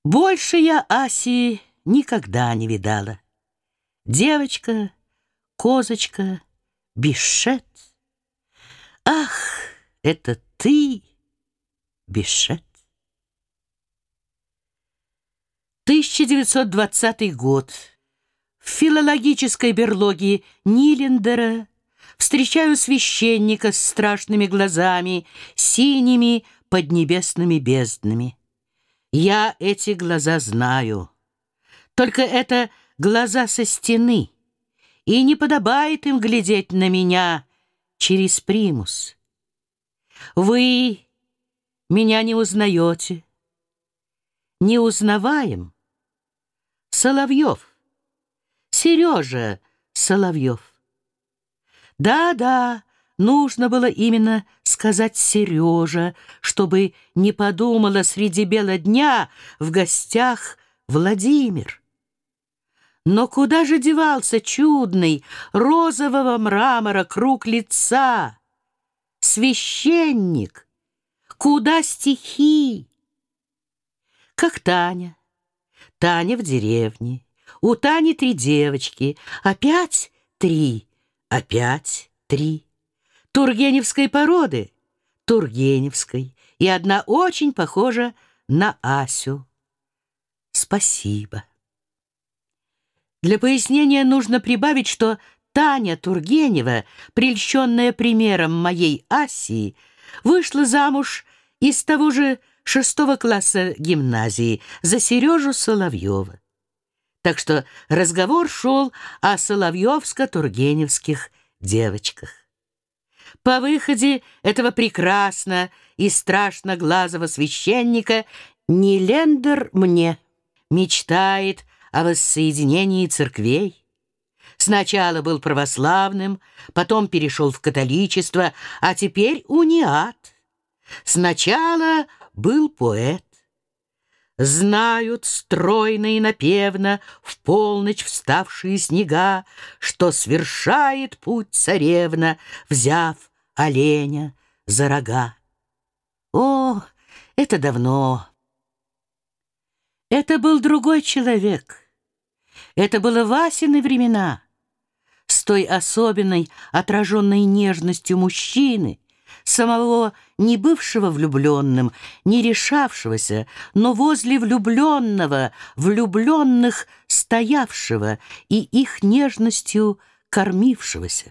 Больше я Аси никогда не видала. Девочка, козочка, Бишет. Ах, это ты, Бишет. 1920 год. В филологической берлоге Нилендера встречаю священника с страшными глазами, синими поднебесными безднами. Я эти глаза знаю. Только это глаза со стены, и не подобает им глядеть на меня через примус. Вы меня не узнаете. Не узнаваем. Соловьев. Сережа Соловьев. Да-да, нужно было именно сказать Сережа, чтобы не подумала среди бела дня в гостях Владимир. Но куда же девался чудный розового мрамора круг лица? Священник, куда стихи? Как Таня. Таня в деревне. У Тани 3 девочки. Опять 3. Опять 3. Тургеневской породы. Тургеневской. И одна очень похожа на Асю. Спасибо. Для пояснения нужно прибавить, что Таня Тургенева, прельщенная примером моей Аси, вышла замуж из того же 6 класса гимназии за Сережу Соловьева. Так что разговор шел о соловьевско-тургеневских девочках. По выходе этого прекрасно и страшно глазого священника Нилендер мне мечтает о воссоединении церквей. Сначала был православным, потом перешел в католичество, а теперь униат. Сначала был поэт. Знают стройно и напевно в полночь вставшие снега, что свершает путь царевна, взяв оленя за рога. О, это давно. Это был другой человек. Это было Васины времена, с той особенной отраженной нежностью мужчины, самого не бывшего влюбленным, не решавшегося, но возле влюбленного, влюбленных стоявшего и их нежностью кормившегося.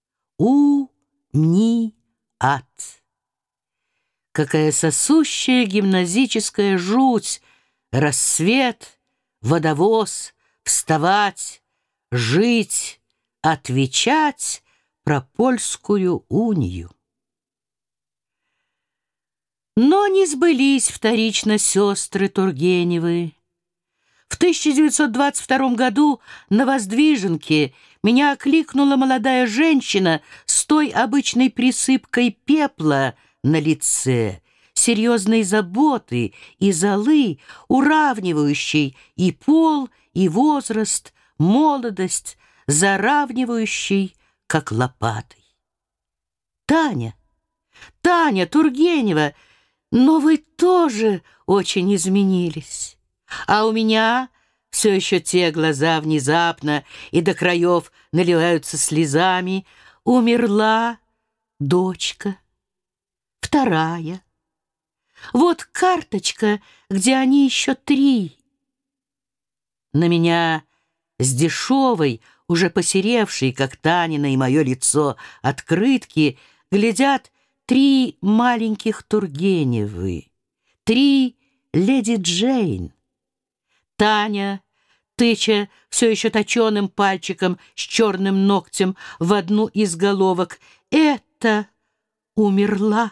У-ни-ат. Какая сосущая гимназическая жуть! Рассвет, водовоз, вставать, жить, отвечать про польскую унию. Но не сбылись вторично сестры Тургеневы. В 1922 году на Воздвиженке меня окликнула молодая женщина с той обычной присыпкой пепла на лице, серьезной заботы и золы, уравнивающей и пол, и возраст, молодость, заравнивающей, как лопатой. Таня, Таня Тургенева, но вы тоже очень изменились. А у меня все еще те глаза внезапно и до краев наливаются слезами. Умерла дочка, вторая. Вот карточка, где они еще 3. На меня с дешевой, уже посеревшей, как Танина и мое лицо, открытки глядят 3 маленьких Тургеневы, 3 леди Джейн. Таня, тыча все еще точеным пальчиком с черным ногтем в одну из головок, это умерла.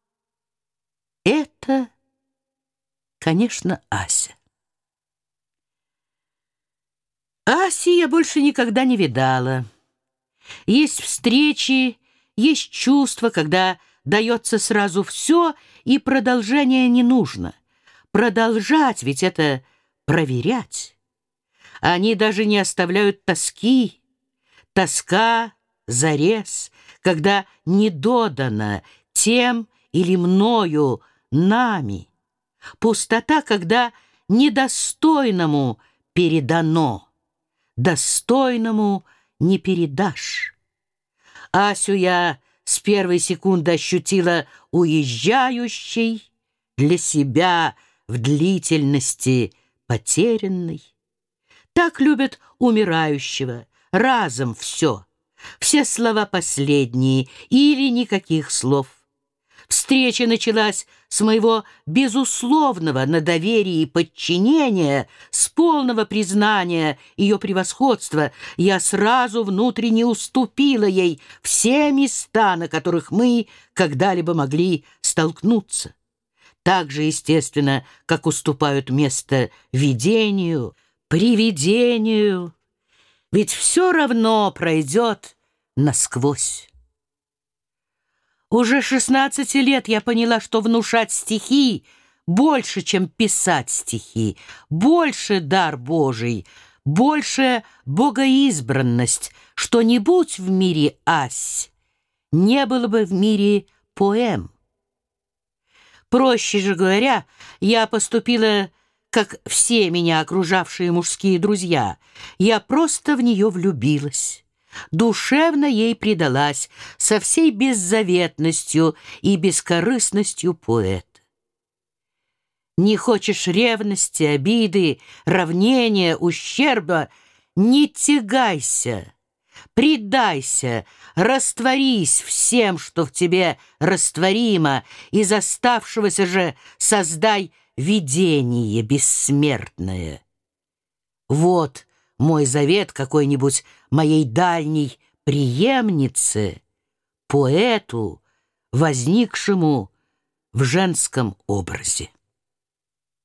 Это, конечно, Ася. Аси я больше никогда не видала. Есть встречи, есть чувства, когда дается сразу все, и продолжения не нужно. Продолжать, ведь это проверять. Они даже не оставляют тоски. Тоска, зарез, когда не додано тем или мною, нами. Пустота, когда недостойному передано, достойному не передашь. Асю я с первой секунды ощутила уезжающей, для себя в длительности потерянной. Так любят умирающего, разом все слова последние или никаких слов. Встреча началась с моего безусловного на доверие и подчинения, с полного признания ее превосходства. Я сразу внутренне уступила ей все места, на которых мы когда-либо могли столкнуться. Так же естественно, как уступают место видению, привидению, ведь все равно пройдет насквозь. Уже 16 лет я поняла, что внушать стихи больше, чем писать стихи, больше дар Божий, больше богоизбранность, что не будь в мире Ась, не было бы в мире поэм. Проще же говоря, я поступила, как все меня окружавшие мужские друзья. Я просто в нее влюбилась, душевно ей предалась со всей беззаветностью и бескорыстностью поэта. Не хочешь ревности, обиды, равнения, ущерба — не тягайся, предайся, растворись всем, что в тебе растворимо, из оставшегося же создай видение бессмертное. Вот мой завет какой-нибудь моей дальней преемнице, поэту, возникшему в женском образе.